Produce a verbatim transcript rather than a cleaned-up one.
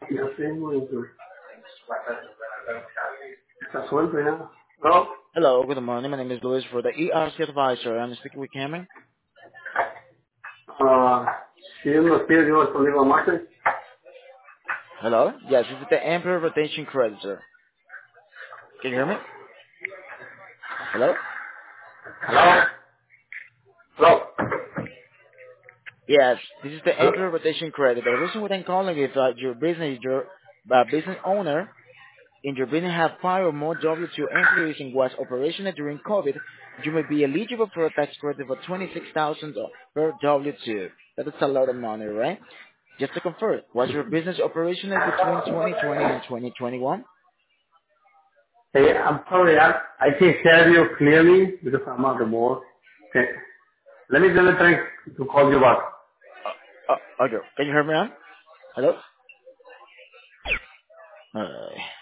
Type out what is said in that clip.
Yo tengo eso. Está suelto ya. No. Hello, good morning. My name is Luis for the E R C advisor. I'm speaking with Cameron. Ah, sí, unos días yo conmigo martes. Hello? Yes, this is the Emperor Rotation Creditor. Can you hear me? Hello? Hello. Hello. Yes, this is the Hello. Emperor Rotation Creditor. The reason why I'm calling is that your business, your uh, business owner in your business have five or more W two employees and was operational during COVID, you may be eligible for a tax credit of twenty-six thousand dollars per W two. That is a lot of money, right? Just to confirm, was your business operational between twenty twenty and twenty twenty-one? Hey, I'm sorry, I, I can't hear you clearly because I'm on the board. Okay. Let me let me try to call you back. Uh, okay. Can you hear me now? Hello? Uh,